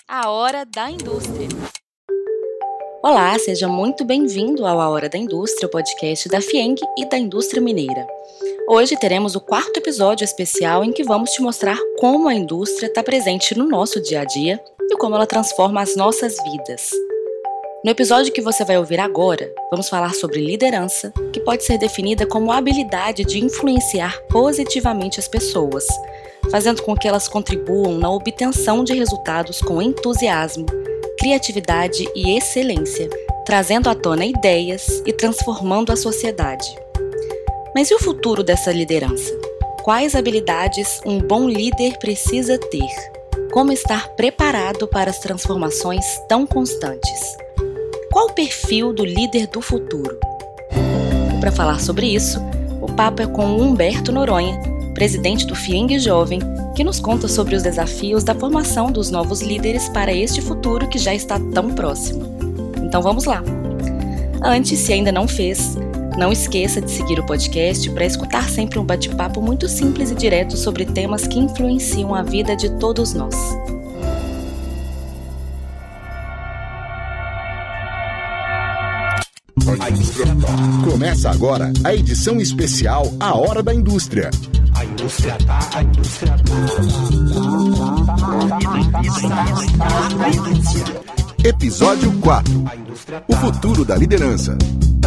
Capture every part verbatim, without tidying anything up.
A Hora da Indústria. Olá, seja muito bem-vindo ao A Hora da Indústria, o podcast da FIENG e da Indústria Mineira. Hoje teremos o quarto episódio especial em que vamos te mostrar como a indústria está presente no nosso dia a dia e como ela transforma as nossas vidas. No episódio que você vai ouvir agora, vamos falar sobre liderança, que pode ser definida como a habilidade de influenciar positivamente as pessoas, fazendo com que elas contribuam na obtenção de resultados com entusiasmo, criatividade e excelência, trazendo à tona ideias e transformando a sociedade. Mas e o futuro dessa liderança? Quais habilidades um bom líder precisa ter? Como estar preparado para as transformações tão constantes? Qual o perfil do líder do futuro? Para falar sobre isso, o papo é com o Humberto Noronha, presidente do FIENG Jovem, que nos conta sobre os desafios da formação dos novos líderes para este futuro que já está tão próximo. Então vamos lá! Antes, se ainda não fez, não esqueça de seguir o podcast para escutar sempre um bate-papo muito simples e direto sobre temas que influenciam a vida de todos nós. Começa agora a edição especial A Hora da Indústria. A indústria tá, a indústria tá. Episódio quatro. O futuro da liderança.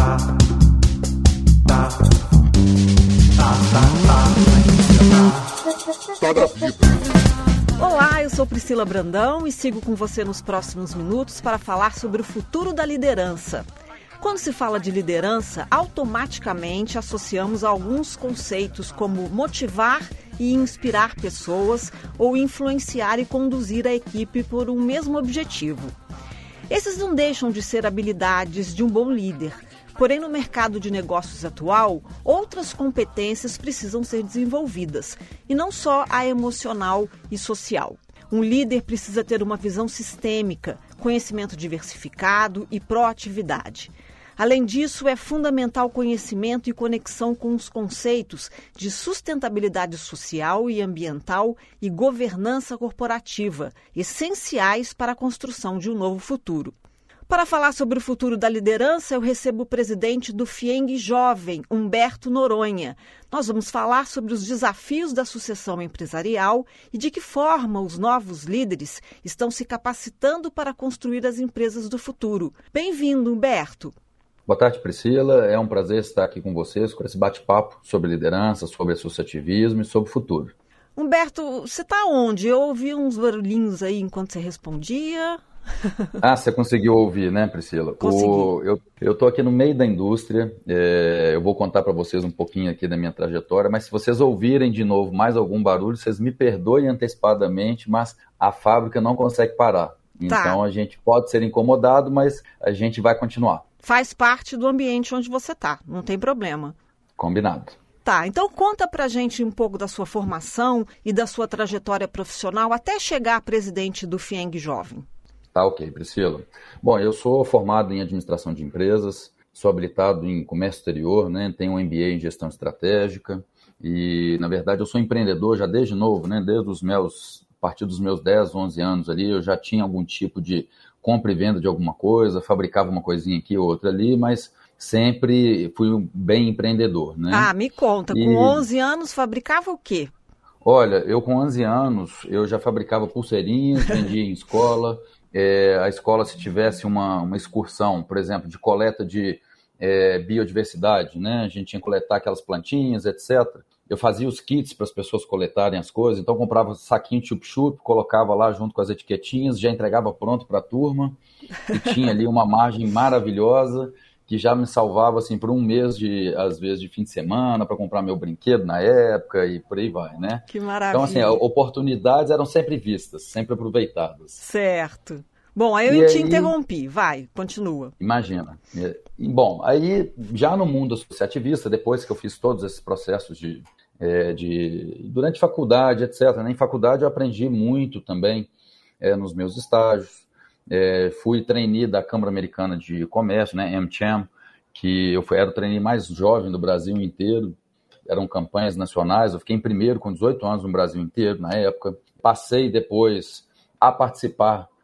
Olá, eu sou Priscila Brandão e sigo com você nos próximos minutos para falar sobre o futuro da liderança. Quando se fala de liderança, automaticamente associamos a alguns conceitos como motivar e inspirar pessoas ou influenciar e conduzir a equipe por um mesmo objetivo. Esses não deixam de ser habilidades de um bom líder, porém no mercado de negócios atual, outras competências precisam ser desenvolvidas, e não só a emocional e social. Um líder precisa ter uma visão sistêmica, conhecimento diversificado e proatividade. Além disso, é fundamental conhecimento e conexão com os conceitos de sustentabilidade social e ambiental e governança corporativa, essenciais para a construção de um novo futuro. Para falar sobre o futuro da liderança, eu recebo o presidente do FIENG Jovem, Humberto Noronha. Nós vamos falar sobre os desafios da sucessão empresarial e de que forma os novos líderes estão se capacitando para construir as empresas do futuro. Bem-vindo, Humberto. Boa tarde, Priscila. É um prazer estar aqui com vocês com esse bate-papo sobre liderança, sobre associativismo e sobre o futuro. Humberto, você está onde? Eu ouvi uns barulhinhos aí enquanto você respondia. Ah, você conseguiu ouvir, né, Priscila? Consegui. O, eu eu estou aqui no meio da indústria, é, eu vou contar para vocês um pouquinho aqui da minha trajetória, mas se vocês ouvirem de novo mais algum barulho, vocês me perdoem antecipadamente, mas a fábrica não consegue parar. Então Tá. A gente pode ser incomodado, mas a gente vai continuar. Faz parte do ambiente onde você está, não tem problema. Combinado. Tá, então conta pra gente um pouco da sua formação e da sua trajetória profissional até chegar a presidente do FIENG Jovem. Tá, ok, Priscila. Bom, eu sou formado em administração de empresas, sou habilitado em comércio exterior, né? Tenho um M B A em gestão estratégica e, na verdade, eu sou empreendedor já desde novo, né? Desde os meus, a partir dos meus dez, onze anos ali, eu já tinha algum tipo de compra e venda de alguma coisa, fabricava uma coisinha aqui ou outra ali, mas sempre fui um bem empreendedor, né? Ah, me conta, E- com onze anos fabricava o quê? Olha, eu com onze anos, eu já fabricava pulseirinhas, vendia em escola. É, a escola, se tivesse uma, uma excursão, por exemplo, de coleta de é, biodiversidade, né? A gente tinha que coletar aquelas plantinhas, etcétera. Eu fazia os kits para as pessoas coletarem as coisas, então eu comprava saquinho de chup-chup, colocava lá junto com as etiquetinhas, já entregava pronto para a turma, e tinha ali uma margem maravilhosa, que já me salvava assim, por um mês, de, às vezes, de fim de semana, para comprar meu brinquedo na época e por aí vai, né? Que maravilha. Então, assim, oportunidades eram sempre vistas, sempre aproveitadas. Certo. Bom, aí eu E te aí- interrompi. Vai, continua. Imagina. E, bom, aí já no mundo associativista, depois que eu fiz todos esses processos de, é, de durante faculdade, etcétera, né? Em faculdade eu aprendi muito também é, nos meus estágios. É, fui trainee da Câmara Americana de Comércio, né, AmCham, que eu fui, era o trainee mais jovem do Brasil inteiro. Eram campanhas nacionais, eu fiquei em primeiro com dezoito anos no Brasil inteiro na época. Passei depois a participar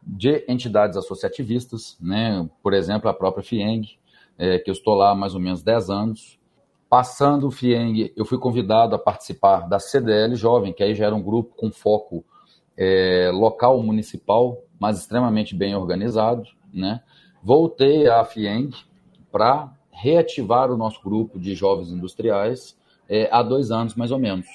de entidades associativistas, né? Por exemplo, a própria FIENG, é, que eu estou lá há mais ou menos dez anos. Passando o FIENG, eu fui convidado a participar da C D L Jovem, que aí já era um grupo com foco é, local, municipal, mas extremamente bem organizado, né? Voltei à FIENG para reativar o nosso grupo de jovens industriais é, há dois anos, mais ou menos.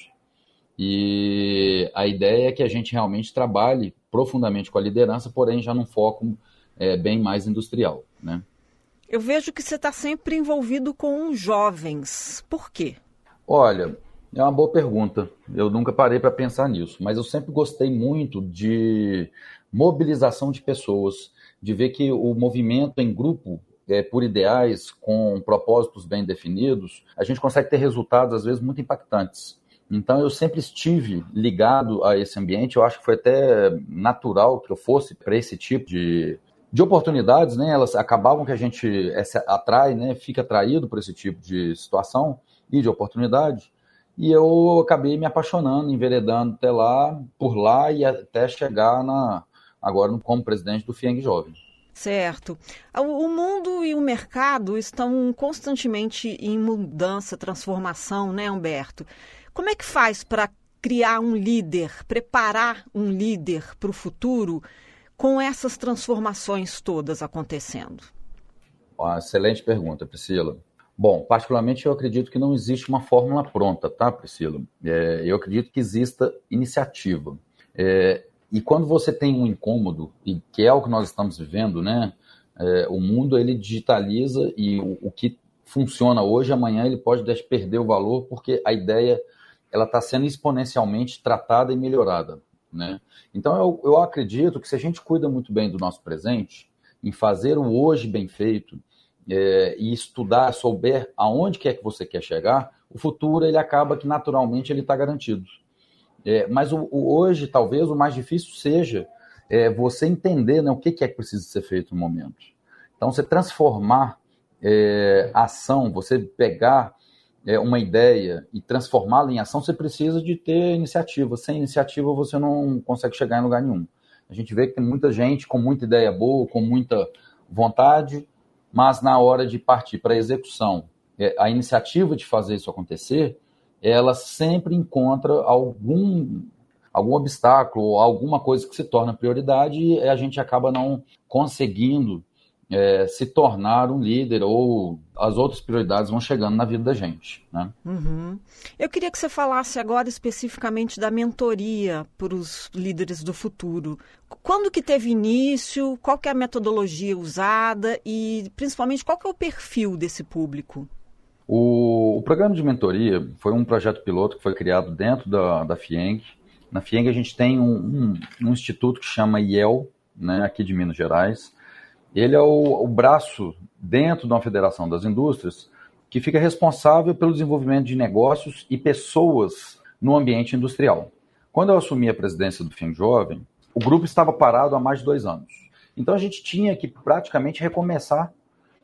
E a ideia é que a gente realmente trabalhe profundamente com a liderança, porém já num foco é, bem mais industrial, né? Eu vejo que você está sempre envolvido com jovens. Por quê? Olha, é uma boa pergunta. Eu nunca parei para pensar nisso, mas eu sempre gostei muito de mobilização de pessoas, de ver que o movimento em grupo, é, por ideais, com propósitos bem definidos, a gente consegue ter resultados, às vezes, muito impactantes. Então, eu sempre estive ligado a esse ambiente. Eu acho que foi até natural que eu fosse para esse tipo de... de oportunidades, né? Elas acabavam que a gente atrai, né? Fica atraído por esse tipo de situação e de oportunidade. E eu acabei me apaixonando, enveredando até lá, por lá e até chegar na, agora como presidente do FIENG Jovem. Certo. O mundo e o mercado estão constantemente em mudança, transformação, né, Humberto? Como é que faz para criar um líder, preparar um líder para o futuro com essas transformações todas acontecendo? Uma excelente pergunta, Priscila. Bom, particularmente eu acredito que não existe uma fórmula pronta, tá, Priscila? É, eu acredito que exista iniciativa. É, e quando você tem um incômodo, e que é o que nós estamos vivendo, né? É, o mundo ele digitaliza e o, o que funciona hoje, amanhã ele pode perder o valor porque a ideia ela está sendo exponencialmente tratada e melhorada, né? Então, eu, eu acredito que se a gente cuida muito bem do nosso presente, em fazer o hoje bem feito, é, e estudar, souber aonde quer que você quer chegar, o futuro, ele acaba que naturalmente ele está garantido. É, mas o, o hoje, talvez, o mais difícil seja é, você entender, né, o que, que é que precisa ser feito no momento. Então, você transformar é, a ação, você pegar É uma ideia e transformá-la em ação, você precisa de ter iniciativa. Sem iniciativa, você não consegue chegar em lugar nenhum. A gente vê que tem muita gente com muita ideia boa, com muita vontade, mas na hora de partir para a execução, a iniciativa de fazer isso acontecer, ela sempre encontra algum, algum obstáculo, alguma coisa que se torna prioridade e a gente acaba não conseguindo É, se tornar um líder ou as outras prioridades vão chegando na vida da gente, né? Uhum. Eu queria que você falasse agora especificamente da mentoria para os líderes do futuro. Quando que teve início, qual que é a metodologia usada e principalmente qual que é o perfil desse público? O, o programa de mentoria foi um projeto piloto que foi criado dentro da, da FIENG. Na FIENG a gente tem um, um, um instituto que chama I E L, né, aqui de Minas Gerais. Ele é o, o braço dentro da Federação das Indústrias que fica responsável pelo desenvolvimento de negócios e pessoas no ambiente industrial. Quando eu assumi a presidência do FIENG Jovem, o grupo estava parado há mais de dois anos. Então a gente tinha que praticamente recomeçar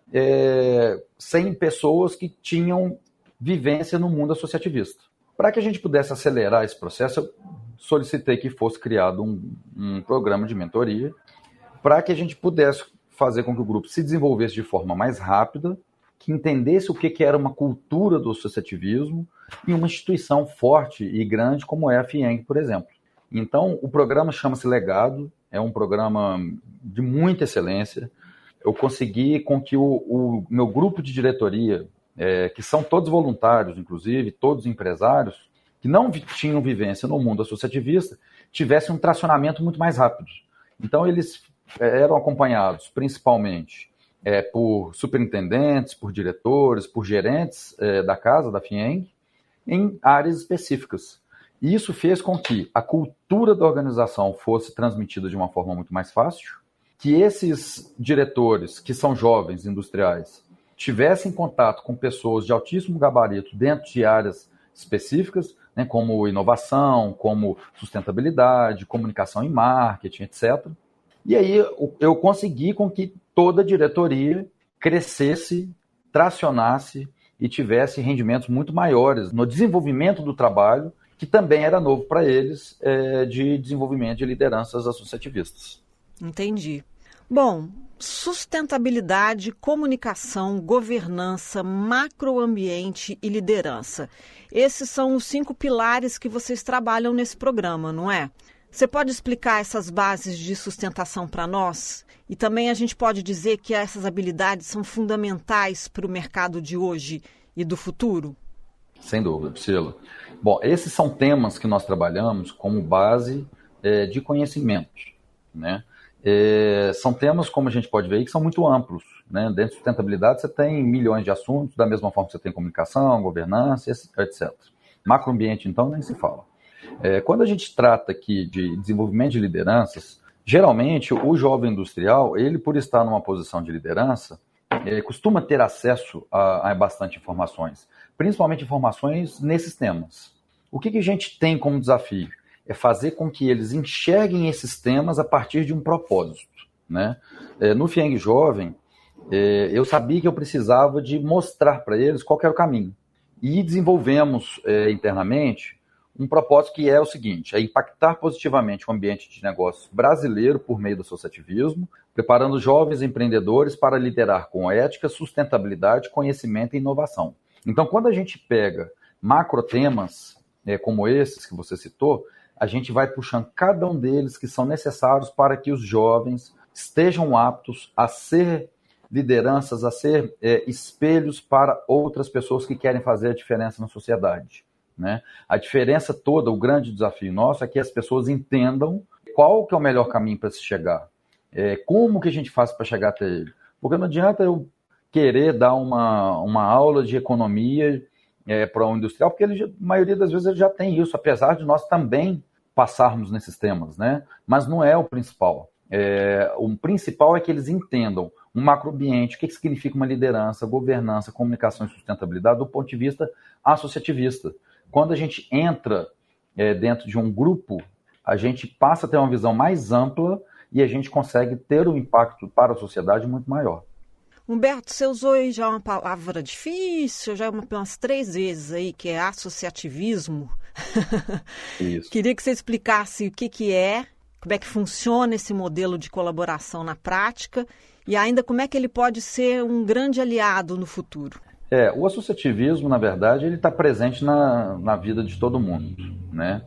é, cem pessoas que tinham vivência no mundo associativista. Para que a gente pudesse acelerar esse processo, eu solicitei que fosse criado um, um programa de mentoria para que a gente pudesse fazer com que o grupo se desenvolvesse de forma mais rápida, que entendesse o que era uma cultura do associativismo e uma instituição forte e grande como é a FIENG, por exemplo. Então, o programa chama-se Legado, é um programa de muita excelência. Eu consegui com que o, o meu grupo de diretoria, é, que são todos voluntários, inclusive, todos empresários, que não tinham vivência no mundo associativista, tivessem um tracionamento muito mais rápido. Então, eles eram acompanhados principalmente é, por superintendentes, por diretores, por gerentes é, da casa, da FIENG, em áreas específicas. E isso fez com que a cultura da organização fosse transmitida de uma forma muito mais fácil, que esses diretores, que são jovens industriais, tivessem contato com pessoas de altíssimo gabarito dentro de áreas específicas, né, como inovação, como sustentabilidade, comunicação e marketing, etcétera. E aí eu consegui com que toda a diretoria crescesse, tracionasse e tivesse rendimentos muito maiores no desenvolvimento do trabalho, que também era novo para eles, é, de desenvolvimento de lideranças associativistas. Entendi. Bom, sustentabilidade, comunicação, governança, macroambiente e liderança. Esses são os cinco pilares que vocês trabalham nesse programa, não é? Você pode explicar essas bases de sustentação para nós? E também a gente pode dizer que essas habilidades são fundamentais para o mercado de hoje e do futuro? Sem dúvida, Priscila. Bom, esses são temas que nós trabalhamos como base é, de conhecimento, né? É, são temas, como a gente pode ver, que são muito amplos, né? Dentro de sustentabilidade você tem milhões de assuntos, da mesma forma que você tem comunicação, governança, etcétera. Macroambiente, então, nem se fala. É, quando a gente trata aqui de desenvolvimento de lideranças, geralmente o jovem industrial, ele por estar numa posição de liderança, é, costuma ter acesso a, a bastante informações, principalmente informações nesses temas. O que, que a gente tem como desafio? É fazer com que eles enxerguem esses temas a partir de um propósito, né? É, no FIENG Jovem, é, eu sabia que eu precisava de mostrar para eles qual que era o caminho. E desenvolvemos é, internamente um propósito que é o seguinte, é impactar positivamente o ambiente de negócios brasileiro por meio do associativismo, preparando jovens empreendedores para liderar com ética, sustentabilidade, conhecimento e inovação. Então, quando a gente pega macro temas é, como esses que você citou, a gente vai puxando cada um deles que são necessários para que os jovens estejam aptos a ser lideranças, a ser é, espelhos para outras pessoas que querem fazer a diferença na sociedade, né? A diferença toda, o grande desafio nosso é que as pessoas entendam qual que é o melhor caminho para se chegar, é, como que a gente faz para chegar até ele. Porque não adianta eu querer dar uma, uma aula de economia é, para um industrial, porque ele, a maioria das vezes ele já tem isso, apesar de nós também passarmos nesses temas, né? Mas não é o principal. É, o principal é que eles entendam um macroambiente, o que, que significa uma liderança, governança, comunicação e sustentabilidade do ponto de vista associativista. Quando a gente entra é, dentro de um grupo, a gente passa a ter uma visão mais ampla e a gente consegue ter um impacto para a sociedade muito maior. Humberto, você usou aí já uma palavra difícil, já umas três vezes aí, que é associativismo. Isso. Queria que você explicasse o que, que é, como é que funciona esse modelo de colaboração na prática e ainda como é que ele pode ser um grande aliado no futuro. É, o associativismo, na verdade, ele está presente na, na vida de todo mundo, né?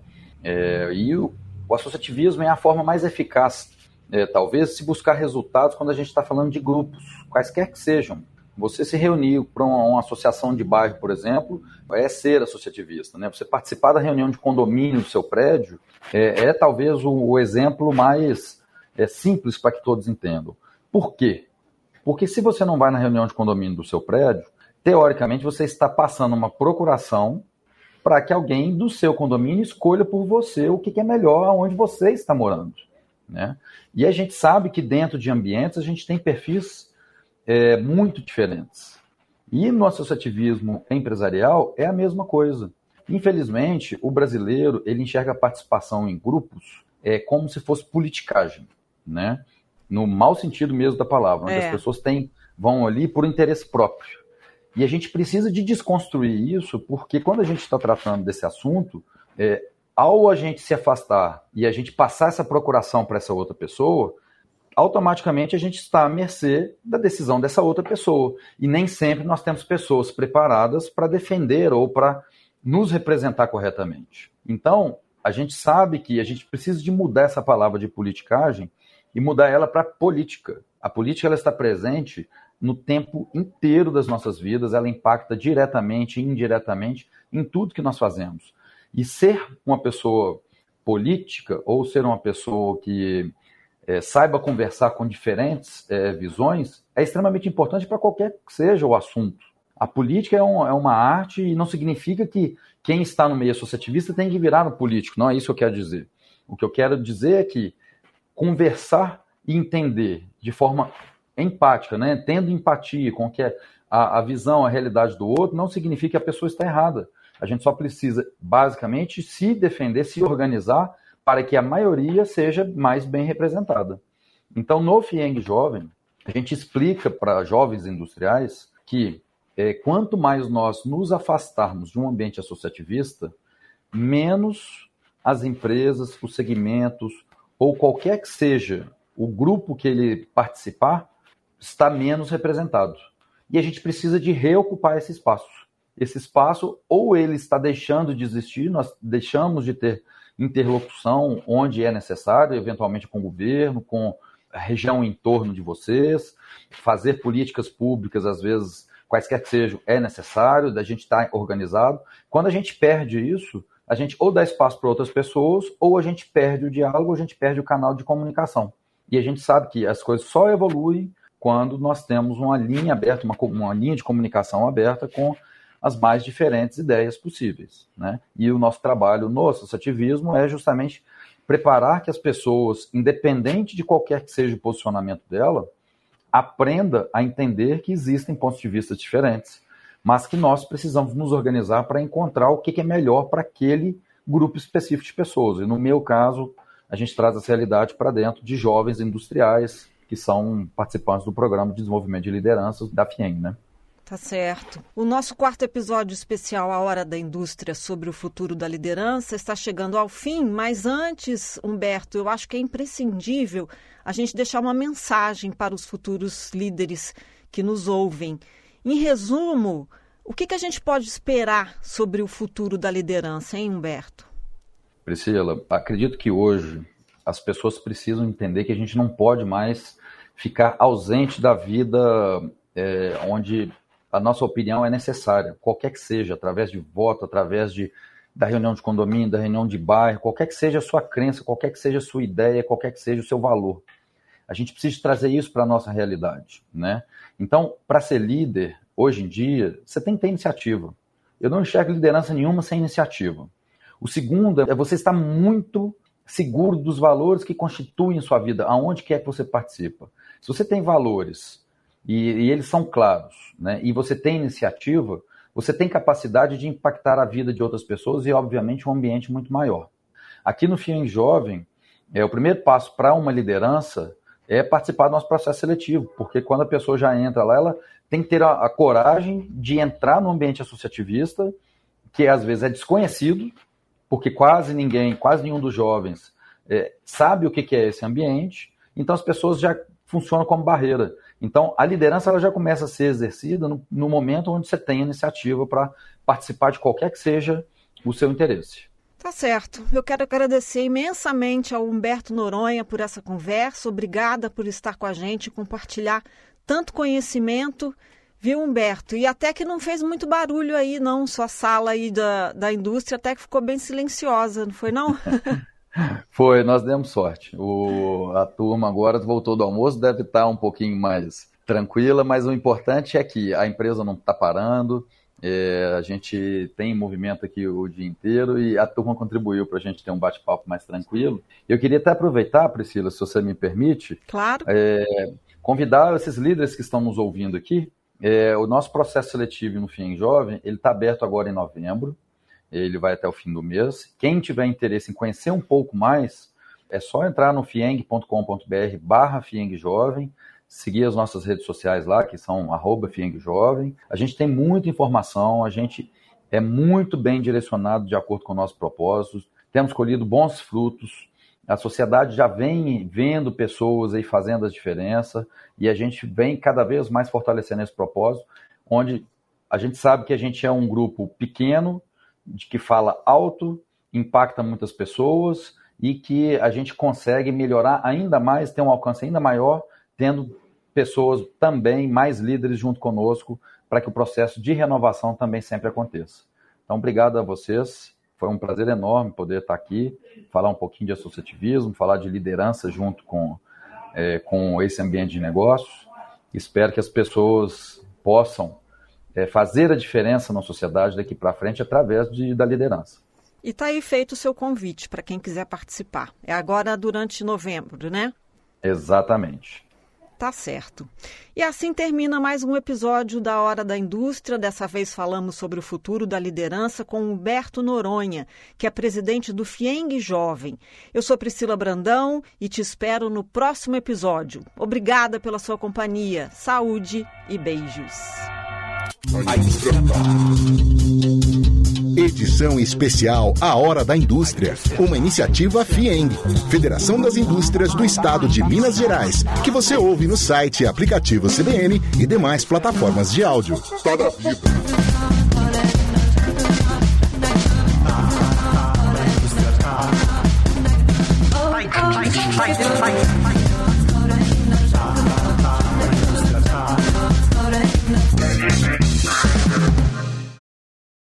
É, e o, o associativismo é a forma mais eficaz, é, talvez, se buscar resultados quando a gente está falando de grupos, quaisquer que sejam. Você se reunir para uma, uma associação de bairro, por exemplo, é ser associativista, né? Você participar da reunião de condomínio do seu prédio é, é talvez o, o exemplo mais é, simples para que todos entendam. Por quê? Porque se você não vai na reunião de condomínio do seu prédio, teoricamente você está passando uma procuração para que alguém do seu condomínio escolha por você o que é melhor aonde você está morando, né? E a gente sabe que dentro de ambientes a gente tem perfis é, muito diferentes. E no associativismo empresarial é a mesma coisa. Infelizmente, o brasileiro ele enxerga a participação em grupos é, como se fosse politicagem, né? No mau sentido mesmo da palavra, onde é. as pessoas têm, vão ali por interesse próprio. E a gente precisa de desconstruir isso, porque quando a gente está tratando desse assunto, é, ao a gente se afastar e a gente passar essa procuração para essa outra pessoa, automaticamente a gente está à mercê da decisão dessa outra pessoa. E nem sempre nós temos pessoas preparadas para defender ou para nos representar corretamente. Então, a gente sabe que a gente precisa de mudar essa palavra de politicagem e mudar ela para política. A política ela está presente no tempo inteiro das nossas vidas, ela impacta diretamente e indiretamente em tudo que nós fazemos. E ser uma pessoa política ou ser uma pessoa que é, saiba conversar com diferentes é, visões é extremamente importante para qualquer que seja o assunto. A política é, um, é uma arte e não significa que quem está no meio associativista tem que virar um político, não é isso que eu quero dizer. O que eu quero dizer é que conversar e entender de forma empática, né? Tendo empatia com que a, a visão, a realidade do outro, não significa que a pessoa está errada. A gente só precisa, basicamente, se defender, se organizar para que a maioria seja mais bem representada. Então, no FIENG Jovem, a gente explica para jovens industriais que é, quanto mais nós nos afastarmos de um ambiente associativista, menos as empresas, os segmentos ou qualquer que seja o grupo que ele participar está menos representado. E a gente precisa de reocupar esse espaço. Esse espaço, ou ele está deixando de existir, nós deixamos de ter interlocução onde é necessário, eventualmente com o governo, com a região em torno de vocês, fazer políticas públicas, às vezes, quaisquer que sejam, é necessário, da gente estar organizado. Quando a gente perde isso, a gente ou dá espaço para outras pessoas, ou a gente perde o diálogo, ou a gente perde o canal de comunicação. E a gente sabe que as coisas só evoluem quando nós temos uma linha aberta, uma, uma linha de comunicação aberta com as mais diferentes ideias possíveis, né? E o nosso trabalho no associativismo é justamente preparar que as pessoas, independente de qualquer que seja o posicionamento dela, aprenda a entender que existem pontos de vista diferentes, mas que nós precisamos nos organizar para encontrar o que é melhor para aquele grupo específico de pessoas. E no meu caso, a gente traz essa realidade para dentro de jovens industriais que são participantes do Programa de Desenvolvimento de Lideranças da FIENG, né? Tá certo. O nosso quarto episódio especial, A Hora da Indústria, sobre o futuro da liderança, está chegando ao fim, mas antes, Humberto, eu acho que é imprescindível a gente deixar uma mensagem para os futuros líderes que nos ouvem. Em resumo, o que, que a gente pode esperar sobre o futuro da liderança, hein, Humberto? Priscila, acredito que hoje as pessoas precisam entender que a gente não pode mais ficar ausente da vida é, onde a nossa opinião é necessária, qualquer que seja, através de voto, através de, da reunião de condomínio, da reunião de bairro, qualquer que seja a sua crença, qualquer que seja a sua ideia, qualquer que seja o seu valor. A gente precisa trazer isso para a nossa realidade, né? Então, para ser líder, hoje em dia, você tem que ter iniciativa. Eu não enxergo liderança nenhuma sem iniciativa. O segundo é você estar muito seguro dos valores que constituem sua vida, aonde quer que você participa. Se você tem valores e, e eles são claros, né, e você tem iniciativa, você tem capacidade de impactar a vida de outras pessoas e, obviamente, um ambiente muito maior. Aqui no FIENG Jovem, é, o primeiro passo para uma liderança é participar do nosso processo seletivo, porque quando a pessoa já entra lá, ela tem que ter a, a coragem de entrar no ambiente associativista, que às vezes é desconhecido, porque quase ninguém, quase nenhum dos jovens é, sabe o que, que é esse ambiente, então as pessoas já funcionam como barreira. Então, a liderança ela já começa a ser exercida no, no momento onde você tem a iniciativa para participar de qualquer que seja o seu interesse. Tá certo. Eu quero agradecer imensamente ao Humberto Noronha por essa conversa. Obrigada por estar com a gente e compartilhar tanto conhecimento, viu, Humberto? E até que não fez muito barulho aí, não. Sua sala aí da, da indústria até que ficou bem silenciosa, não foi, não? Foi, nós demos sorte. O, a turma agora voltou do almoço, deve estar um pouquinho mais tranquila, mas o importante é que a empresa não está parando, é, a gente tem movimento aqui o dia inteiro e a turma contribuiu para a gente ter um bate-papo mais tranquilo. Eu queria até aproveitar, Priscila, se você me permite, claro. é, convidar esses líderes que estão nos ouvindo aqui. É, o nosso processo seletivo no FIENG Jovem, ele está aberto agora em novembro. Ele vai até o fim do mês. Quem tiver interesse em conhecer um pouco mais, é só entrar no fieng ponto com ponto br barra Fieng Jovem, seguir as nossas redes sociais lá, que são arroba Fieng Jovem. A gente tem muita informação, a gente é muito bem direcionado de acordo com nossos propósitos, temos colhido bons frutos, a sociedade já vem vendo pessoas aí fazendo a diferença e a gente vem cada vez mais fortalecendo esse propósito, onde a gente sabe que a gente é um grupo pequeno, de que fala alto, impacta muitas pessoas e que a gente consegue melhorar ainda mais, ter um alcance ainda maior, tendo pessoas também, mais líderes junto conosco, para que o processo de renovação também sempre aconteça. Então, obrigado a vocês, foi um prazer enorme poder estar aqui, falar um pouquinho de associativismo, falar de liderança junto com, é, com esse ambiente de negócios. Espero que as pessoas possam É fazer a diferença na sociedade daqui para frente através de, da liderança. E está aí feito o seu convite para quem quiser participar. É agora durante novembro, né? Exatamente. Tá certo. E assim termina mais um episódio da Hora da Indústria. Dessa vez falamos sobre o futuro da liderança com Humberto Noronha, que é presidente do FIENG Jovem. Eu sou Priscila Brandão e te espero no próximo episódio. Obrigada pela sua companhia. Saúde e beijos. A indústria tá. Edição especial A Hora da Indústria, uma iniciativa FIENG, Federação das Indústrias do Estado de Minas Gerais, que você ouve no site e aplicativo C B N e demais plataformas de áudio. Toda vida.